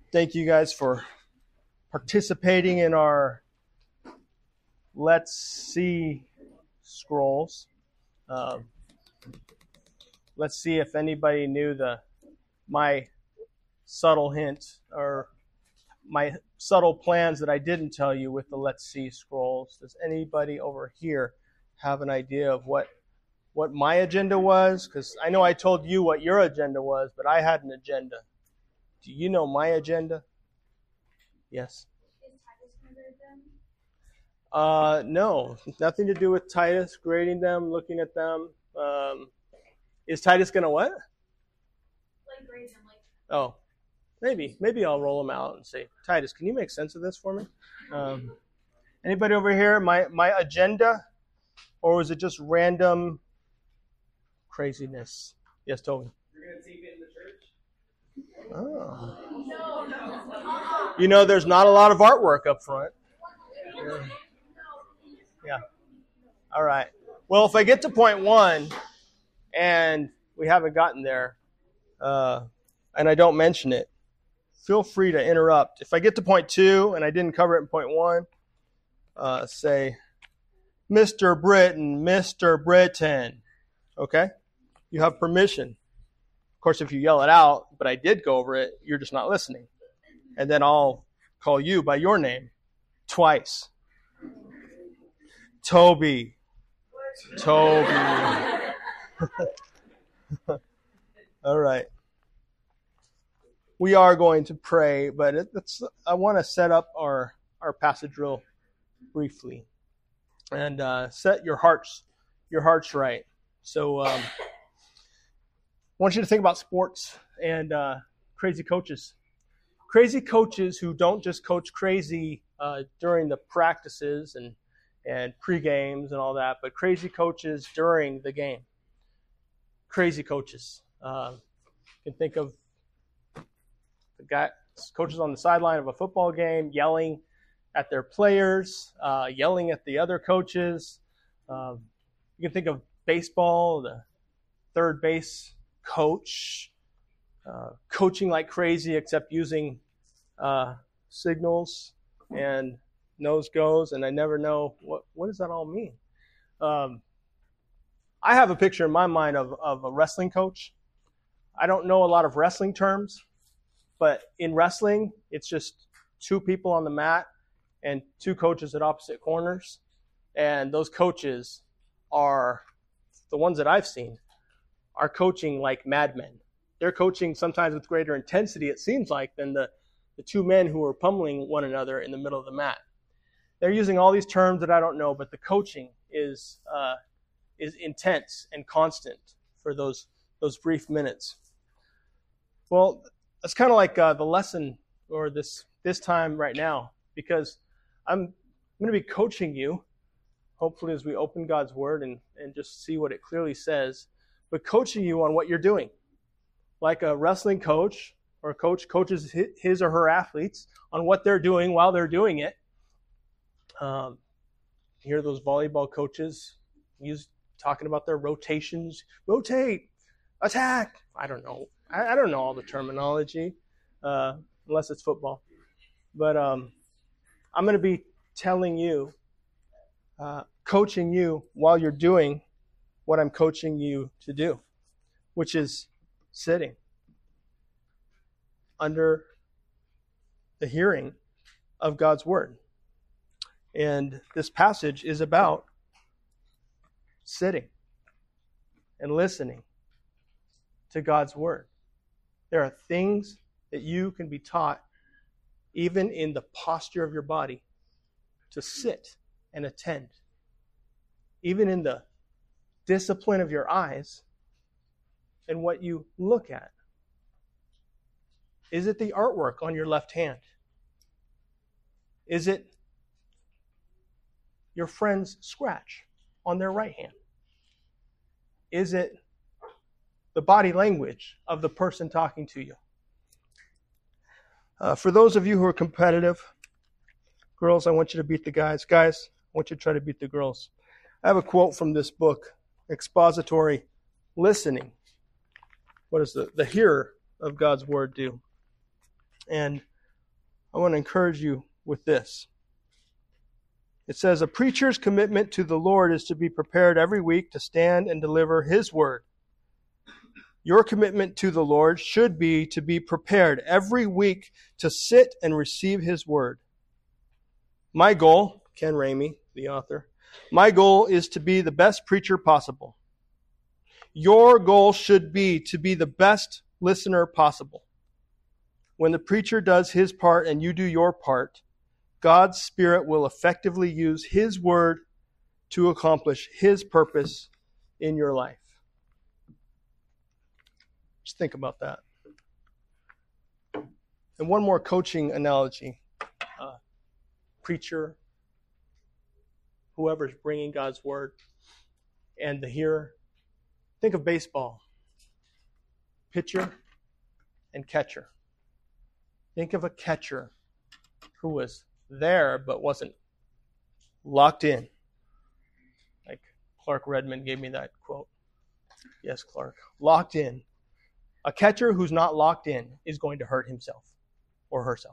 Thank you guys for participating in our Let's See scrolls. Let's see if anybody knew my subtle hint or my subtle plans that I didn't tell you with the Let's See scrolls. Does anybody over here have an idea of what my agenda was? Because I know I told you what your agenda was, but I had an agenda. Do you know my agenda? Yes. Is Titus going to grade them? No, nothing to do with Titus grading them, looking at them. Is Titus going to what? Like grade them, like. Oh, maybe I'll roll them out and say, Titus, can you make sense of this for me? Anybody over here? My agenda, or was it just random craziness? Yes, Toby. You're going to tape it in the church? Oh. No. You know, there's not a lot of artwork up front. Yeah. All right. Well, if I get to point 1 and we haven't gotten there, and I don't mention it, feel free to interrupt. If I get to point 2 and I didn't cover it in point 1, say, Mr. Britain, Mr. Britain. Okay? You have permission. Of course, if you yell it out, but I did go over it, you're just not listening. And then I'll call you by your name twice. Toby. All right. We are going to pray, but I want to set up our passage real briefly and set your hearts right. So I want you to think about sports and crazy coaches. Crazy coaches who don't just coach crazy during the practices and pre-games and all that, but crazy coaches during the game. Crazy coaches. You can think of the coaches on the sideline of a football game yelling at their players, yelling at the other coaches. You can think of baseball, the third base coach, coaching like crazy except using signals and nose goes, and I never know what does that all mean. I have a picture in my mind of a wrestling coach. I don't know a lot of wrestling terms, but in wrestling, it's just 2 people on the mat and 2 coaches at opposite corners. And those coaches are, the ones that I've seen, are coaching like madmen. They're coaching sometimes with greater intensity, it seems like, than the 2 men who are pummeling one another in the middle of the mat. They're using all these terms that I don't know, but the coaching is intense and constant for those brief minutes. Well, that's kind of like the lesson or this time right now, because I'm going to be coaching you, hopefully as we open God's Word and just see what it clearly says, but coaching you on what you're doing. Like a wrestling coach or a coach coaches his or her athletes on what they're doing while they're doing it. You hear those volleyball coaches talking about their rotations. Rotate, attack. I don't know. I don't know all the terminology, unless it's football. But I'm going to be telling you, coaching you while you're doing what I'm coaching you to do, which is sitting under the hearing of God's Word. And this passage is about sitting and listening to God's Word. There are things that you can be taught, even in the posture of your body, to sit and attend. Even in the discipline of your eyes and what you look at. Is it the artwork on your left hand? Is it your friend's scratch on their right hand? Is it the body language of the person talking to you? For those of you who are competitive, girls, I want you to beat the guys. Guys, I want you to try to beat the girls. I have a quote from this book, Expository Listening. What does the hearer of God's Word do? And I want to encourage you with this. It says, a preacher's commitment to the Lord is to be prepared every week to stand and deliver His word. Your commitment to the Lord should be to be prepared every week to sit and receive His word. My goal, Ken Ramey, the author, my goal is to be the best preacher possible. Your goal should be to be the best listener possible. When the preacher does his part and you do your part, God's Spirit will effectively use His word to accomplish His purpose in your life. Just think about that. And one more coaching analogy. Preacher, whoever's bringing God's word, and the hearer. Think of baseball. Pitcher and catcher. Think of a catcher who was there but wasn't locked in. Like Clark Redmond gave me that quote. Yes, Clark. Locked in. A catcher who's not locked in is going to hurt himself or herself.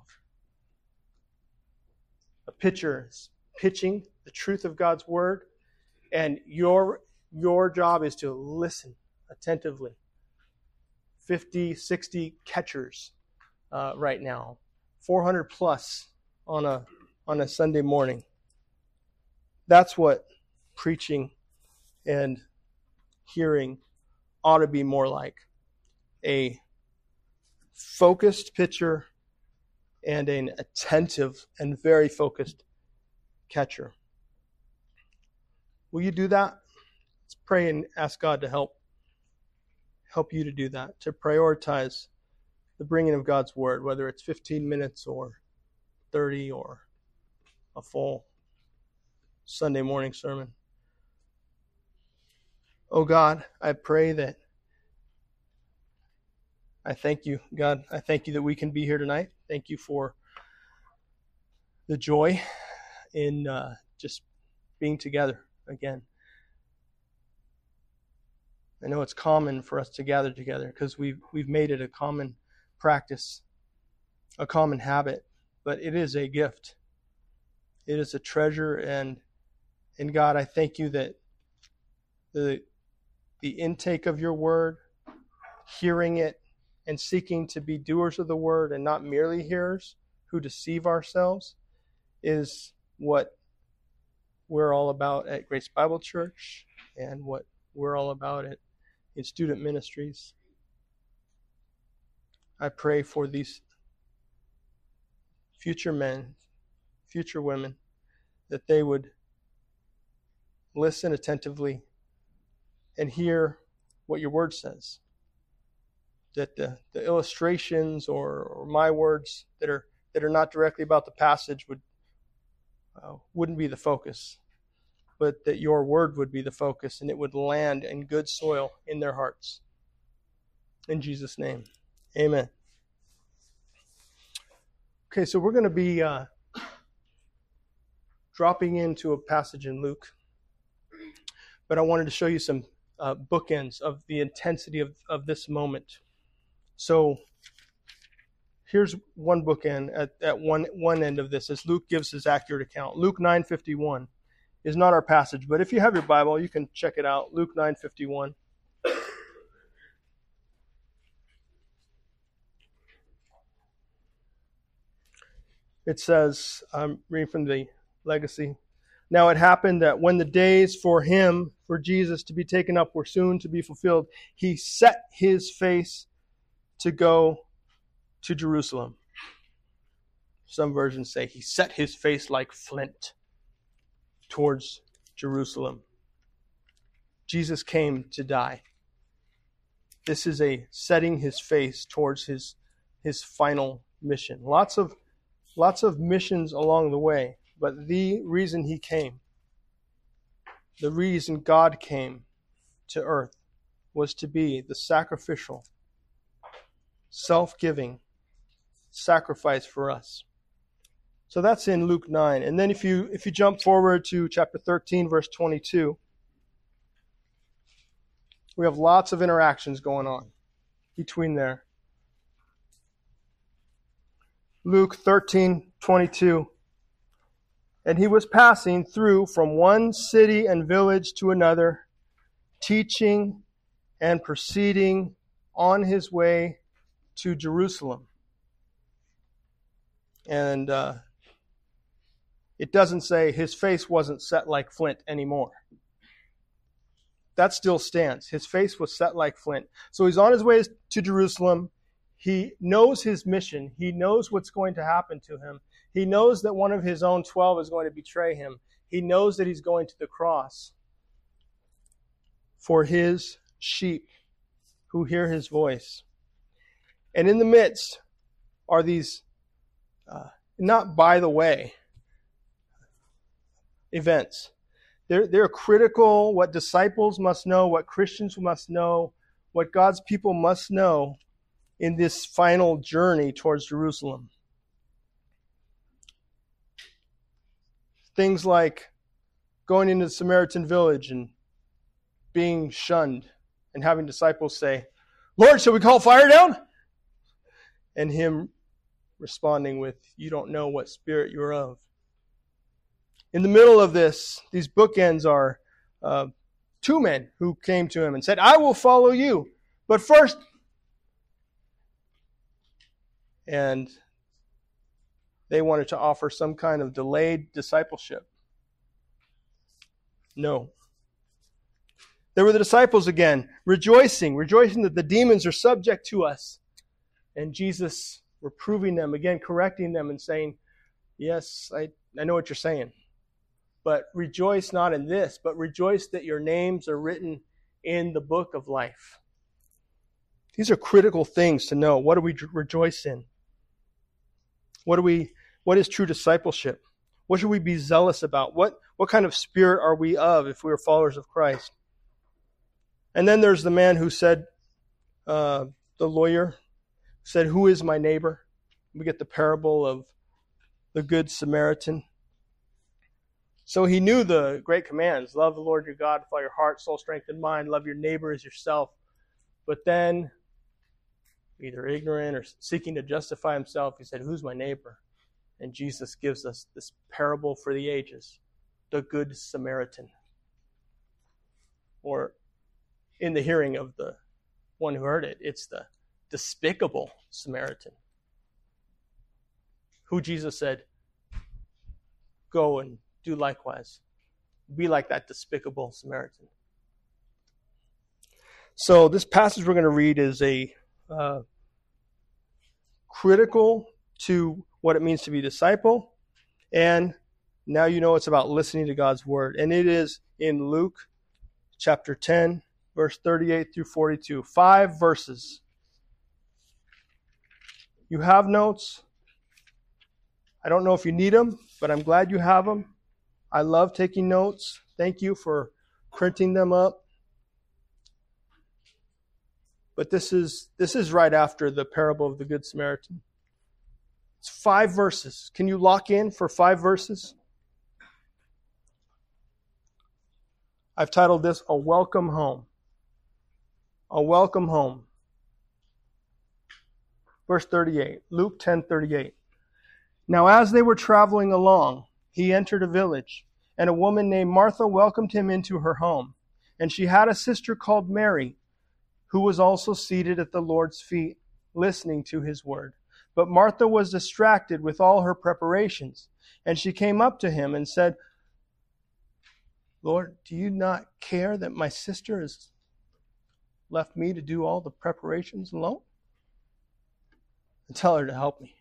A pitcher is pitching the truth of God's word, and your job is to listen attentively. 50, 60 catchers right now. 400 plus on a Sunday morning. That's what preaching and hearing ought to be more like. A focused pitcher and an attentive and very focused catcher. Will you do that? Let's pray and ask God to help you to do that, to prioritize the bringing of God's word, whether it's 15 minutes or 30 or a full Sunday morning sermon. Oh God, I pray that I thank you, God. I thank you that we can be here tonight. Thank you for the joy in just being together again. I know it's common for us to gather together because we've made it a common practice, a common habit, but it is a gift. It is a treasure, and God, I thank you that the intake of your word, hearing it, and seeking to be doers of the word and not merely hearers who deceive ourselves is what we're all about at Grace Bible Church and what we're all about in student ministries. I pray for these future men, future women, that they would listen attentively and hear what your word says. That the illustrations or my words that are not directly about the passage wouldn't be the focus, but that your word would be the focus and it would land in good soil in their hearts. In Jesus' name, amen. Okay, so we're going to be dropping into a passage in Luke, but I wanted to show you some bookends of the intensity of this moment. So here's one bookend at one end of this as Luke gives his accurate account. Luke 9:51 is not our passage, but if you have your Bible, you can check it out. Luke 9:51. It says, I'm reading from the Legacy. Now it happened that when the days for Jesus to be taken up were soon to be fulfilled, he set his face to go to Jerusalem. Some versions say he set his face like flint towards Jerusalem. Jesus came to die. This is a setting his face towards his final mission. Lots of missions along the way, but the reason he came, the reason God came to earth was to be the sacrificial, self-giving sacrifice for us. So that's in Luke 9. And then if you jump forward to chapter 13, verse 22, we have lots of interactions going on between there. Luke 13:22. And he was passing through from one city and village to another, teaching and proceeding on his way to Jerusalem. And it doesn't say his face wasn't set like flint anymore. That still stands. His face was set like flint. So he's on his way to Jerusalem. He knows his mission. He knows what's going to happen to him. He knows that one of his own 12 is going to betray him. He knows that he's going to the cross for his sheep who hear his voice. And in the midst are these, not by the way, events. They're critical, what disciples must know, what Christians must know, what God's people must know in this final journey towards Jerusalem. Things like going into the Samaritan village and being shunned and having disciples say, "Lord, shall we call fire down?" And him responding with, "You don't know what spirit you're of." In the middle of this, these bookends are two men who came to him and said, "I will follow you, but first..." And they wanted to offer some kind of delayed discipleship. No. There were the disciples again, rejoicing that the demons are subject to us. And Jesus reproving them, again correcting them and saying, "Yes, I know what you're saying. But rejoice not in this, but rejoice that your names are written in the book of life." These are critical things to know. What do we rejoice in? What is true discipleship? What should we be zealous about? What kind of spirit are we of if we are followers of Christ? And then there's the man who said, the lawyer, said, "Who is my neighbor?" We get the parable of the Good Samaritan. So he knew the great commands. Love the Lord your God with all your heart, soul, strength, and mind. Love your neighbor as yourself. But then, either ignorant or seeking to justify himself, he said, "Who's my neighbor?" And Jesus gives us this parable for the ages, the Good Samaritan. Or in the hearing of the one who heard it, it's the despicable Samaritan, who Jesus said, "Go and do likewise. Be like that despicable Samaritan." So this passage we're going to read is a critical to what it means to be a disciple, and now you know it's about listening to God's word. And it is in Luke chapter 10, verse 38 through 42. 5 verses. You have notes. I don't know if you need them, but I'm glad you have them. I love taking notes. Thank you for printing them up. But this is right after the parable of the Good Samaritan. It's 5 verses. Can you lock in for 5 verses? I've titled this A Welcome Home. A Welcome Home. Verse 38, Luke 10:38. Now as they were traveling along, he entered a village, and a woman named Martha welcomed him into her home. And she had a sister called Mary, who was also seated at the Lord's feet, listening to his word. But Martha was distracted with all her preparations. And she came up to him and said, "Lord, do you not care that my sister has left me to do all the preparations alone? And tell her to help me."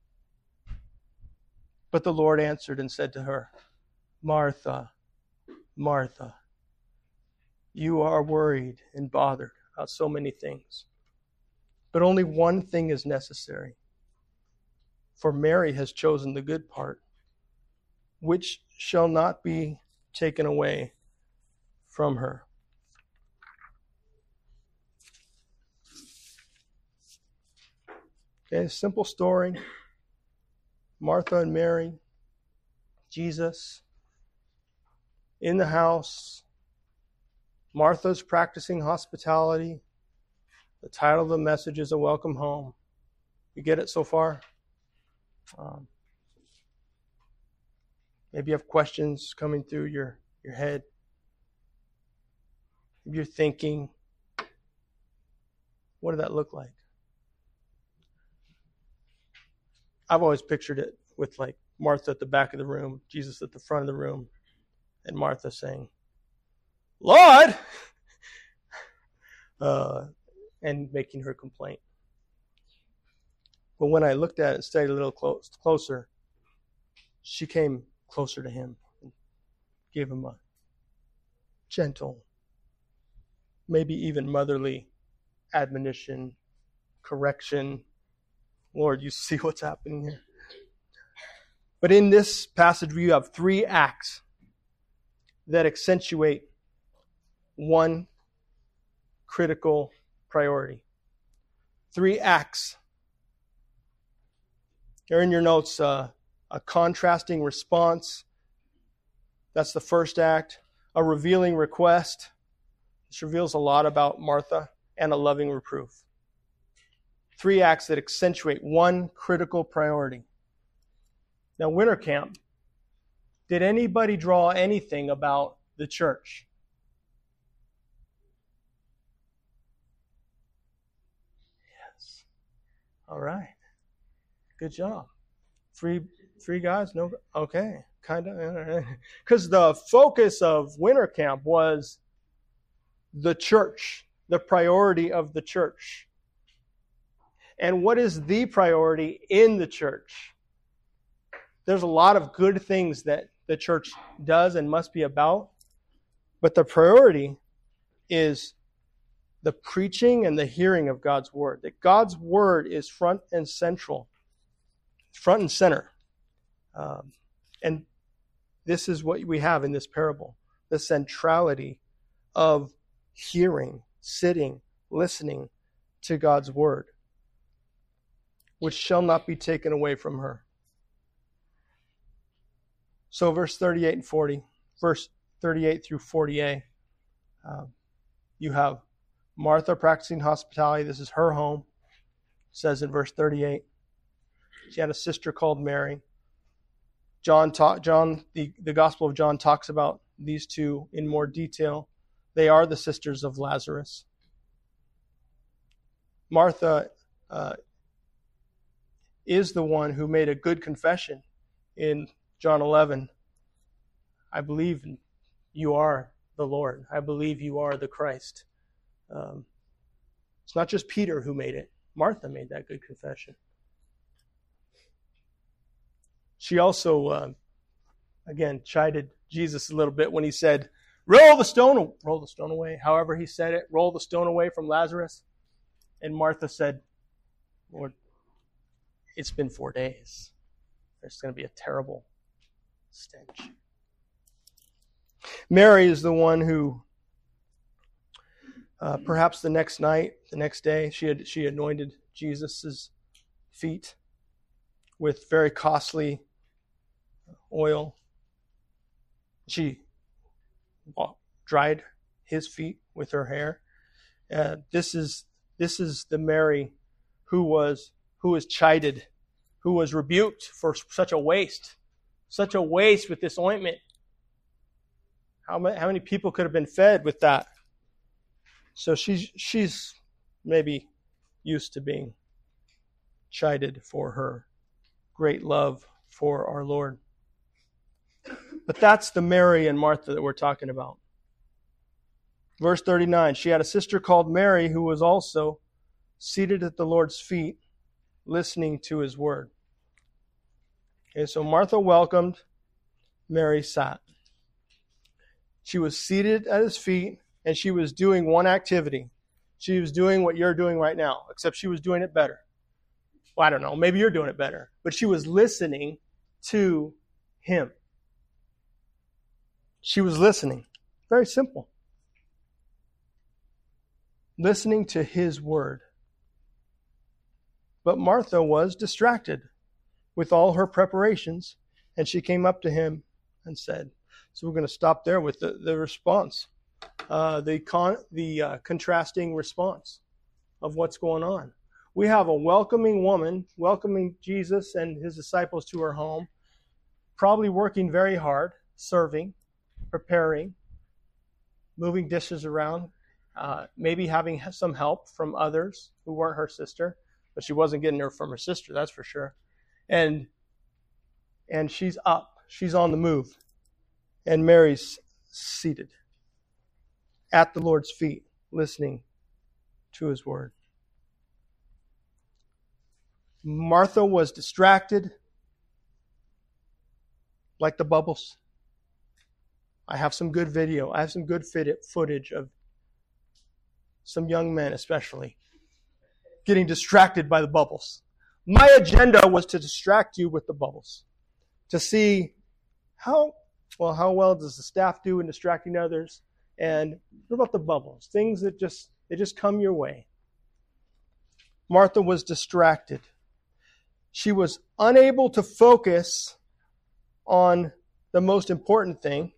But the Lord answered and said to her, "Martha, Martha, you are worried and bothered about so many things. But only one thing is necessary. For Mary has chosen the good part, which shall not be taken away from her." Okay, simple story. Martha and Mary, Jesus in the house. Martha's practicing hospitality. The title of the message is A Welcome Home. You get it so far? Maybe you have questions coming through your head. Maybe you're thinking, what did that look like? I've always pictured it with like Martha at the back of the room, Jesus at the front of the room, and Martha saying, Lord! And making her complaint. But when I looked at it and studied a little closer, she came closer to him and gave him a gentle, maybe even motherly admonition, correction. Lord, you see what's happening here. But in this passage, we have 3 acts that accentuate one critical priority. 3 acts. Here in your notes, a contrasting response. That's the first act. A revealing request. This reveals a lot about Martha. And a loving reproof. 3 acts that accentuate one critical priority. Now, winter camp. Did anybody draw anything about the church? Yes. All right. Good job. 3 guys? No? Okay. Kind of. Because the focus of winter camp was the church, the priority of the church. And what is the priority in the church? There's a lot of good things that the church does and must be about, but the priority is the preaching and the hearing of God's word. That God's word is front and center. And this is what we have in this parable. The centrality of hearing, sitting, listening to God's word, which shall not be taken away from her. So verse 38 and 40, verse 38 through 40a, you have Martha practicing hospitality. This is her home. It says in verse 38, she had a sister called Mary. The Gospel of John talks about these two in more detail. They are the sisters of Lazarus. Martha is the one who made a good confession in John 11. I believe you are the Lord. I believe you are the Christ. It's not just Peter who made it. Martha made that good confession. She also, again, chided Jesus a little bit when he said, roll the stone away. However he said it, roll the stone away from Lazarus. And Martha said, Lord, it's been 4 days. There's going to be a terrible stench. Mary is the one who, perhaps the next day, she anointed Jesus' feet with very costly oil. She dried his feet with her hair. This is the Mary who was chided, who was rebuked for such a waste with this ointment. How many people could have been fed with that? So she's maybe used to being chided for her great love for our Lord. But that's the Mary and Martha that we're talking about. Verse 39, she had a sister called Mary who was also seated at the Lord's feet, listening to his word. Okay, so Martha welcomed, Mary sat. She was seated at his feet, and she was doing one activity. She was doing what you're doing right now, except she was doing it better. Well, I don't know, maybe you're doing it better. But she was listening to him. She was listening. Very simple. Listening to his word. But Martha was distracted with all her preparations, and she came up to him and said, so we're going to stop there with the response, the contrasting response of what's going on. we have a welcoming woman, welcoming Jesus and his disciples to her home, probably working very hard, serving, preparing, moving dishes around, maybe having some help from others who weren't her sister, but she wasn't getting her from her sister, that's for sure. And she's up, she's on the move, and Mary's seated at the Lord's feet, listening to his word. Martha was distracted, like the bubbles. I have some good video. I have some good footage of some young men especially getting distracted by the bubbles. My agenda was to distract you with the bubbles, to see how well does the staff do in distracting others, and what about the bubbles, things that just come your way. Martha was distracted. She was unable to focus on the most important thing.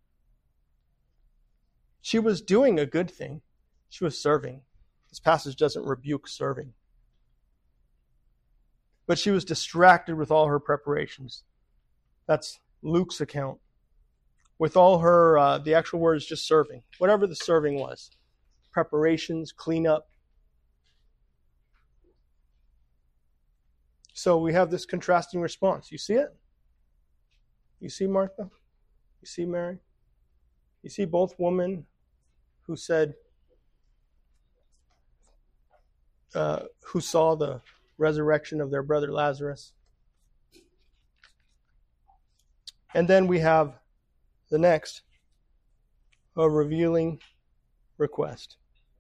She was doing a good thing. She was serving. This passage doesn't rebuke serving. But she was distracted with all her preparations. That's Luke's account. With all her, the actual word is just serving. Whatever the serving was. Preparations, cleanup. So we have this contrasting response. You see it? You see Martha? You see Mary? You see both women who said, who saw the resurrection of their brother Lazarus. And then we have the next, a revealing request.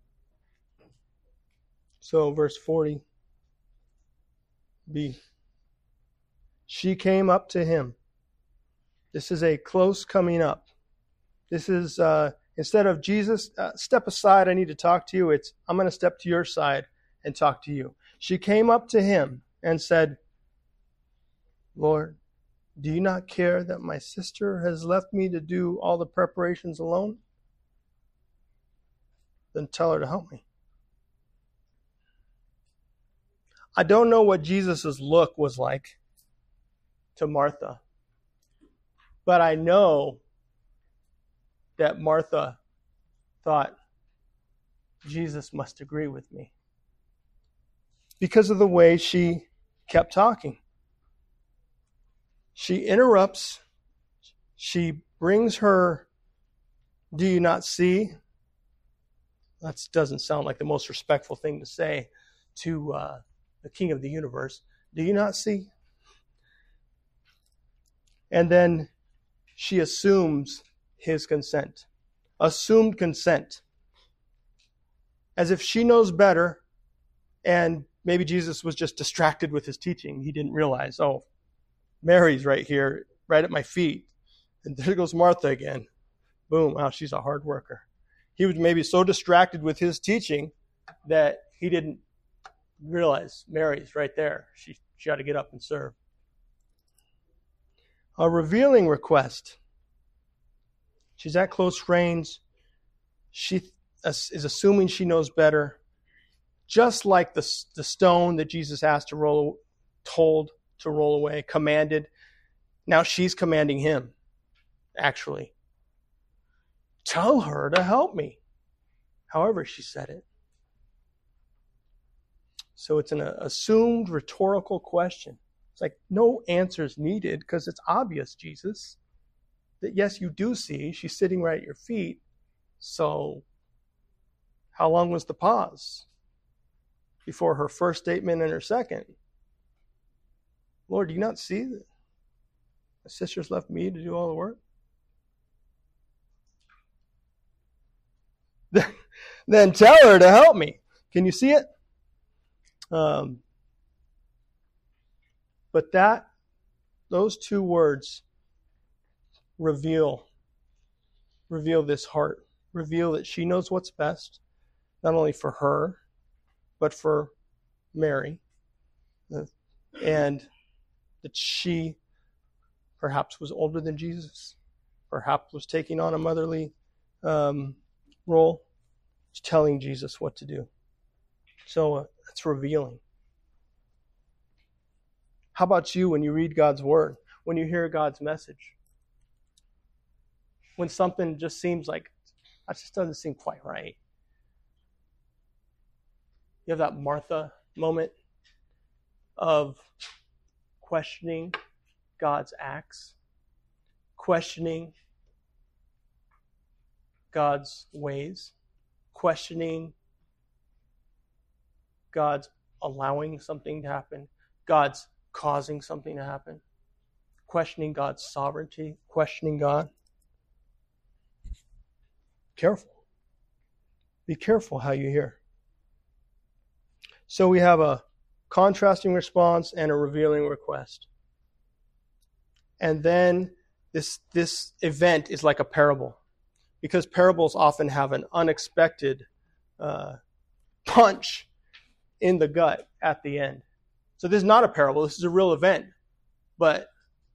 So verse 40b. She came up to him. This is a close coming up. This is, instead of Jesus, step aside, I need to talk to you, it's, I'm going to step to your side and talk to you. She came up to him and said, Lord, do you not care that my sister has left me to do all the preparations alone? Then tell her to help me. I don't know what Jesus' look was like to Martha, but I know that Martha thought, Jesus must agree with me, because of the way she kept talking. She interrupts. She brings her, do you not see? That doesn't sound like the most respectful thing to say to the King of the universe. Do you not see? And then she assumes his consent. Assumed consent. As if she knows better, and maybe Jesus was just distracted with his teaching. He didn't realize, oh, Mary's right here, right at my feet. And there goes Martha again. Boom, wow, she's a hard worker. He was maybe so distracted with his teaching that he didn't realize Mary's right there. She ought to get up and serve. A revealing request. She's at close range. She is assuming she knows better. Just like the stone that Jesus asked told to roll away, commanded. Now she's commanding him, actually. Tell her to help me. However she said it. So it's an assumed rhetorical question. It's like no answers needed because it's obvious, Jesus, that yes, you do see. She's sitting right at your feet. So how long was the pause before her first statement and her second? Lord, do you not see that my sister's left me to do all the work? Then tell her to help me. Can you see it? But those two words reveal this heart, reveal that she knows what's best, not only for her, but for Mary, and that she perhaps was older than Jesus, perhaps was taking on a motherly role, telling Jesus what to do. So it's revealing. How about you when you read God's word, when you hear God's message? When something just seems like, that just doesn't seem quite right. You have that Martha moment of questioning God's acts, questioning God's ways, questioning God's allowing something to happen, God's causing something to happen, questioning God's sovereignty, questioning God. Careful. Be careful how you hear. So we have a contrasting response and a revealing request. And then this event is like a parable, because parables often have an unexpected punch in the gut at the end. So this is not a parable, this is a real event. But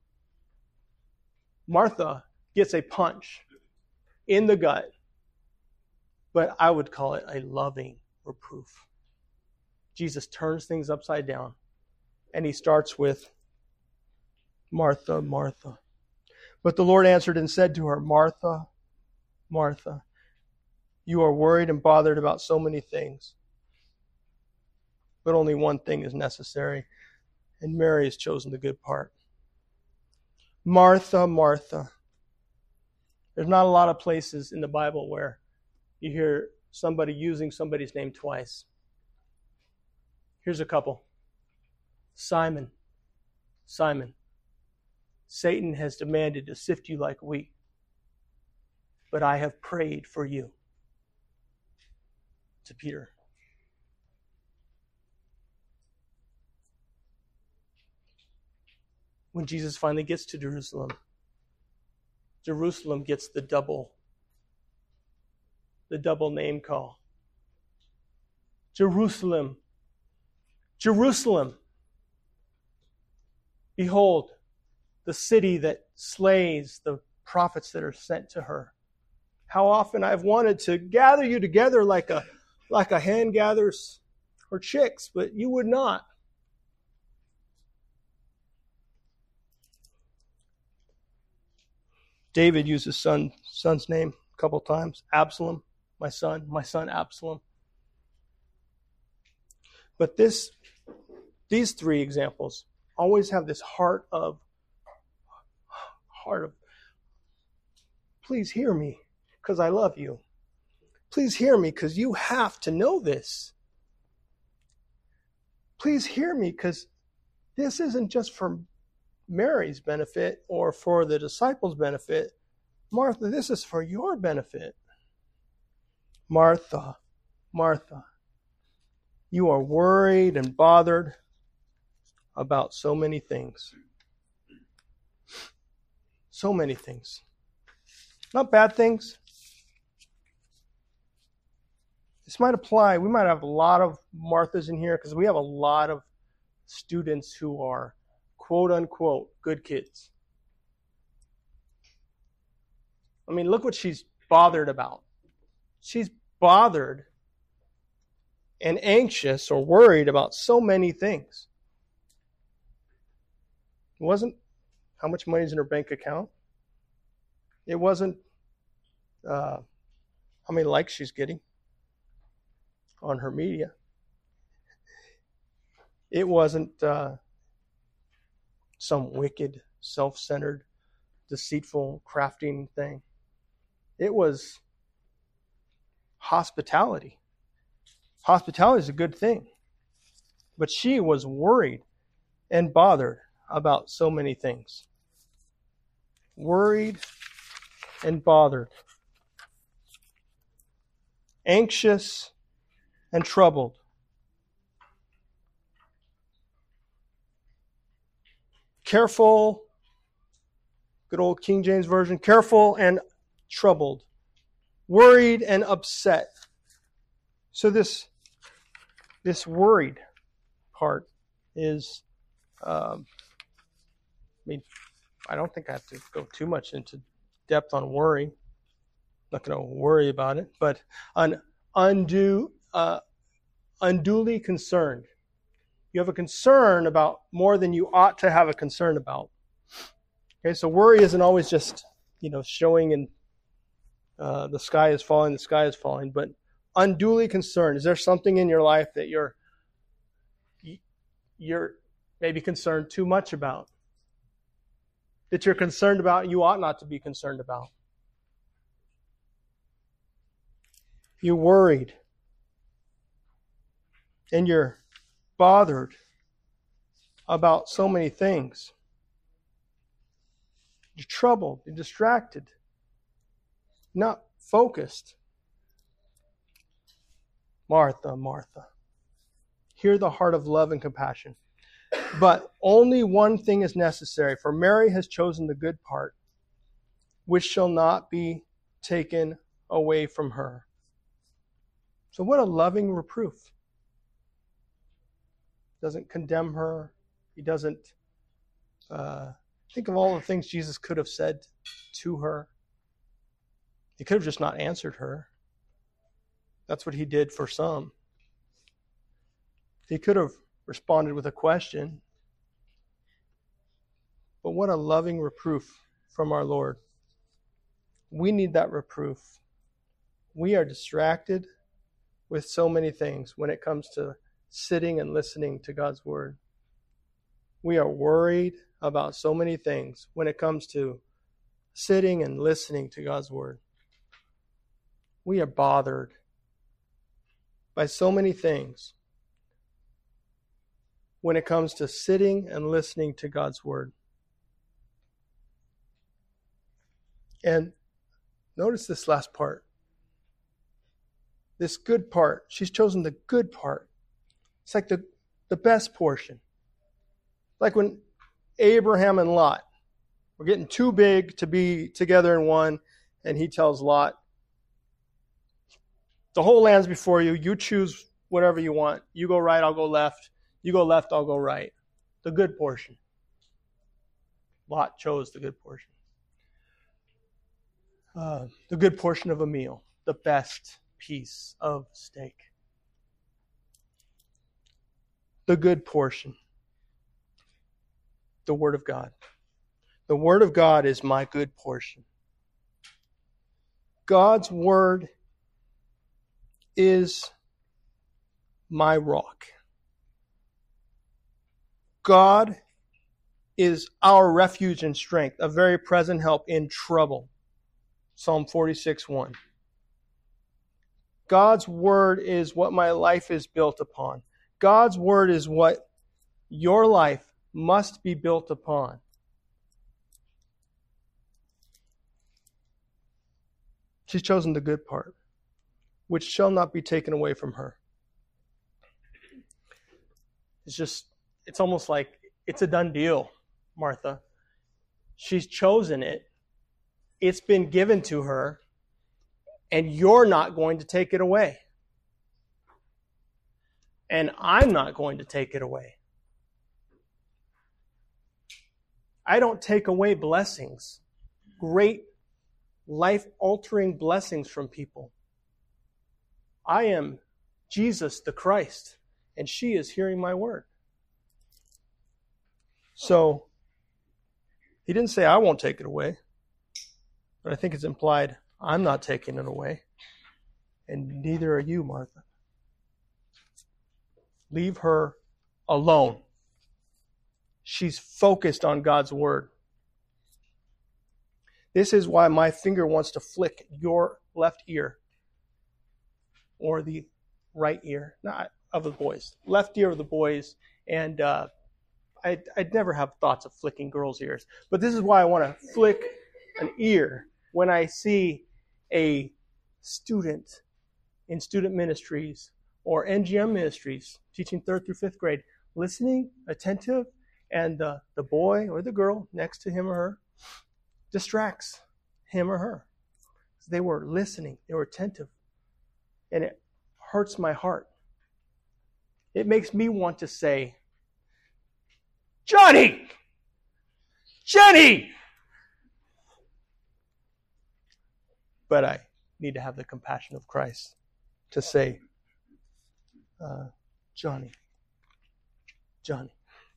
Martha gets a punch in the gut, but I would call it a loving reproof. Jesus turns things upside down, and he starts with, Martha, Martha. But the Lord answered and said to her, Martha, Martha, you are worried and bothered about so many things, but only one thing is necessary, and Mary has chosen the good part. Martha, Martha. There's not a lot of places in the Bible where you hear somebody using somebody's name twice. Here's a couple. Simon, Simon, Satan has demanded to sift you like wheat, but I have prayed for you. To Peter. When Jesus finally gets to Jerusalem, Jerusalem gets the double name call. Jerusalem, Jerusalem, behold, the city that slays the prophets that are sent to her. How often I've wanted to gather you together like a hen gathers her chicks, but you would not. David used his son's name a couple times. Absalom, my son Absalom. But these three examples always have this heart of, please hear me because I love you. Please hear me because you have to know this. Please hear me because this isn't just for Mary's benefit or for the disciples' benefit. Martha, this is for your benefit. Martha, Martha, you are worried and bothered about so many things. So many things. Not bad things. This might apply. We might have a lot of Marthas in here because we have a lot of students who are quote unquote good kids. I mean, look what she's bothered about. She's bothered and anxious or worried about so many things. It wasn't how much money is in her bank account. It wasn't how many likes she's getting on her media. It wasn't some wicked, self-centered, deceitful, crafting thing. It was hospitality. Hospitality is a good thing. But she was worried and bothered about so many things. Worried and bothered. Anxious and troubled. Careful, good old King James Version, careful and troubled. Worried and upset. So this worried part is, I don't think I have to go too much into depth on worry. I'm not going to worry about it, but unduly concerned. You have a concern about more than you ought to have a concern about. Okay, so worry isn't always just, showing in the sky is falling, but unduly concerned. Is there something in your life that you're maybe concerned too much about? That you're concerned about, you ought not to be concerned about. You're worried. And you're bothered about so many things. You're troubled. You're distracted. Not focused. Martha, Martha. Hear the heart of love and compassion. But only one thing is necessary, for Mary has chosen the good part, which shall not be taken away from her. So what a loving reproof. Doesn't condemn her. He doesn't think of all the things Jesus could have said to her. He could have just not answered her. That's what he did for some. He could have responded with a question. But what a loving reproof from our Lord. We need that reproof. We are distracted with so many things when it comes to sitting and listening to God's Word. We are worried about so many things when it comes to sitting and listening to God's Word. We are bothered by so many things when it comes to sitting and listening to God's Word. And notice this last part. This good part. She's chosen the good part. It's like the best portion. Like when Abraham and Lot were getting too big to be together in one, and he tells Lot, the whole land's before you. You choose whatever you want. You go right, I'll go left. You go left, I'll go right. The good portion. Lot chose the good portion. The good portion of a meal. The best piece of steak. The good portion. The Word of God. The Word of God is my good portion. God's Word is my rock. God is our refuge and strength, a very present help in trouble. Psalm 46:1. God's Word is what my life is built upon. God's Word is what your life must be built upon. She's chosen the good part, which shall not be taken away from her. It's almost like it's a done deal, Martha. She's chosen it. It's been given to her, and you're not going to take it away. And I'm not going to take it away. I don't take away blessings, great life-altering blessings from people. I am Jesus the Christ, and she is hearing my word. So, he didn't say, I won't take it away. But I think it's implied, I'm not taking it away. And neither are you, Martha. Leave her alone. She's focused on God's word. This is why my finger wants to flick your left ear or the right ear, not of the boys, left ear of the boys. And I'd never have thoughts of flicking girls' ears. But this is why I want to flick an ear when I see a student in student ministries or NGM ministries teaching 3rd through 5th grade, listening, attentive, and the boy or the girl next to him or her distracts him or her. They were listening. They were attentive. And it hurts my heart. It makes me want to say, Johnny! Jenny! But I need to have the compassion of Christ to say, Johnny. Johnny.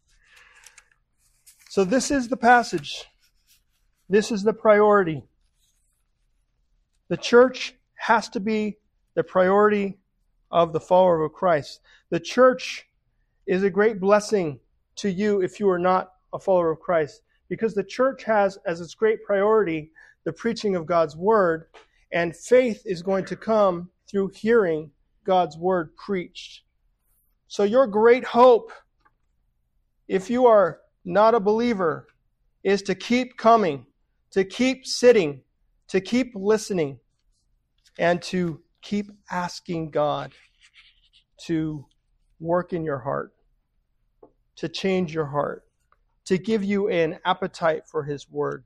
So this is the passage. This is the priority. The church has to be the priority of the follower of Christ. The church is a great blessing to you if you are not a follower of Christ, because the church has as its great priority the preaching of God's word, and faith is going to come through hearing God's word preached. So your great hope, if you are not a believer, is to keep coming, to keep sitting, to keep listening, and to keep asking God to work in your heart, to change your heart, to give you an appetite for His word.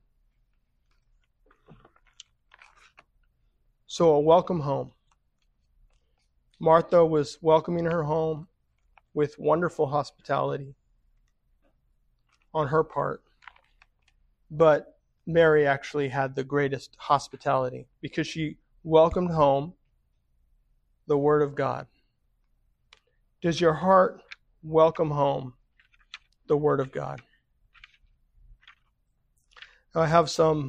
So a welcome home. Martha was welcoming her home with wonderful hospitality on her part. But Mary actually had the greatest hospitality because she welcomed home the Word of God. Does your heart welcome home the Word of God? I have some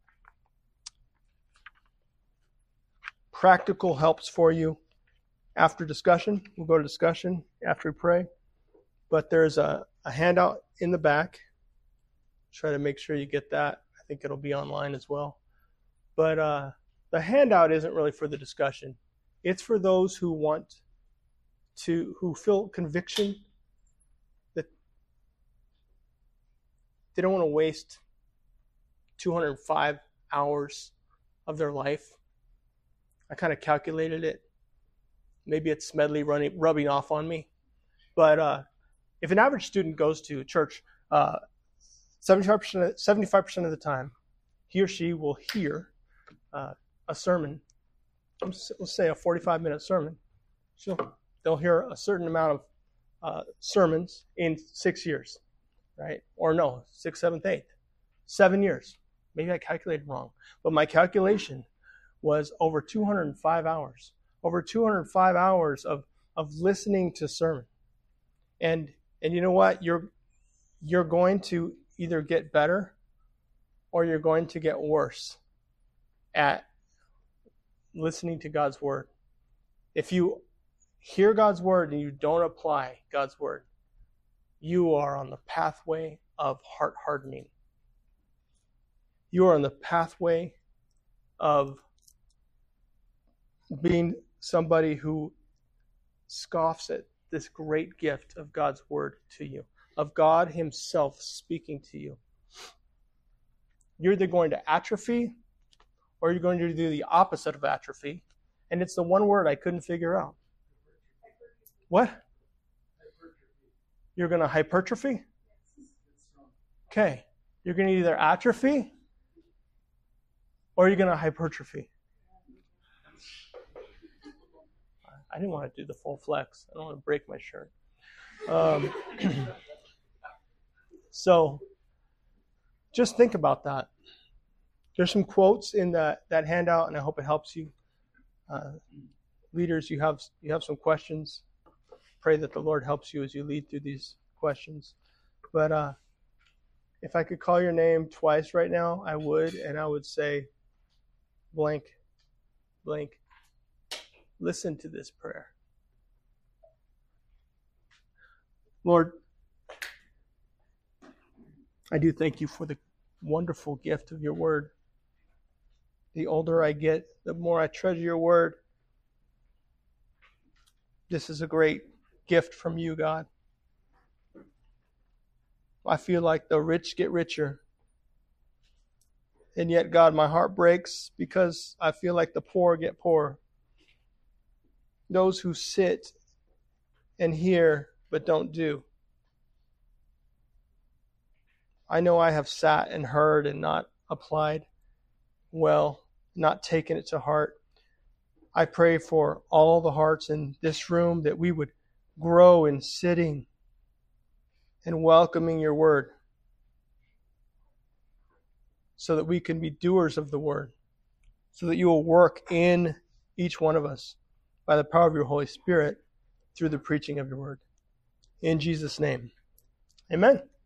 practical helps for you after discussion. We'll go to discussion after we pray. But there's a handout in the back. Try to make sure you get that. I think it'll be online as well. But the handout isn't really for the discussion. It's for those who who feel conviction that they don't want to waste 205 hours of their life. I kind of calculated it. Maybe it's Smedley rubbing off on me. But if an average student goes to church 75% of the time, he or she will hear a sermon. Let's say a 45-minute sermon. They'll hear a certain amount of sermons in 6 years, right? Or no, 6th, 7th, 8th. 7 years. Maybe I calculated wrong. But my calculation was over 205 hours. Over 205 hours of listening to sermon. And you know what? You're going to either get better or you're going to get worse at listening to God's word. If you hear God's word and you don't apply God's word, you are on the pathway of heart hardening. You are on the pathway of being somebody who scoffs at this great gift of God's word to you, of God Himself speaking to you. You're either going to atrophy or you're going to do the opposite of atrophy. And it's the one word I couldn't figure out. What? You're going to hypertrophy? Okay. You're going to either atrophy or you're going to hypertrophy. I didn't want to do the full flex. I don't want to break my shirt. So just think about that. There's some quotes in that handout, and I hope it helps you. Leaders, you have some questions. Pray that the Lord helps you as you lead through these questions. But if I could call your name twice right now, I would, and I would say, blank, blank. Listen to this prayer. Lord, I do thank you for the wonderful gift of your word. The older I get, the more I treasure your word. This is a great gift from you, God. I feel like the rich get richer. And yet, God, my heart breaks because I feel like the poor get poorer. Those who sit and hear but don't do. I know I have sat and heard and not applied well, not taken it to heart. I pray for all the hearts in this room that we would grow in sitting and welcoming your word so that we can be doers of the word, so that you will work in each one of us by the power of your Holy Spirit through the preaching of your word. in Jesus' name. Amen.